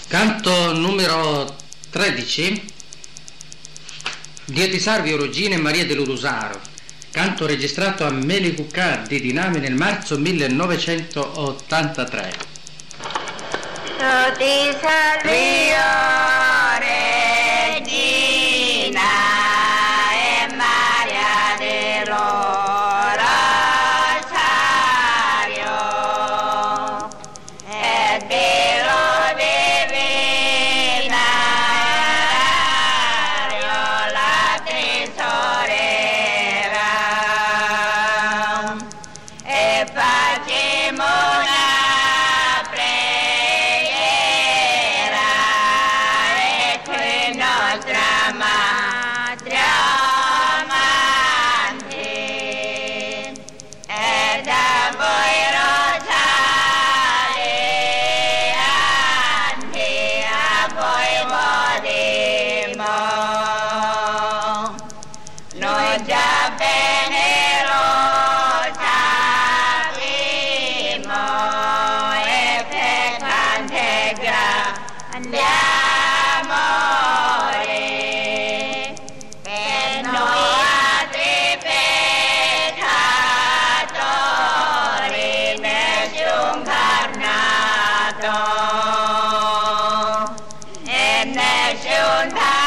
Canto numero 13. Dietisarvi Origine Maria dell'Urusaro. Canto registrato a Melicucà di Dinami nel marzo 1983. Ti salvio Regina e Maria dell'Orosario e Dio divinario la tesorera e facciamo una preghiera e qui nostra madre amanti e da voi rosalianti a voi vodimo noi già bene lo sapimo e peccante grande amore per noi altri peccatori nessun carnato e nessun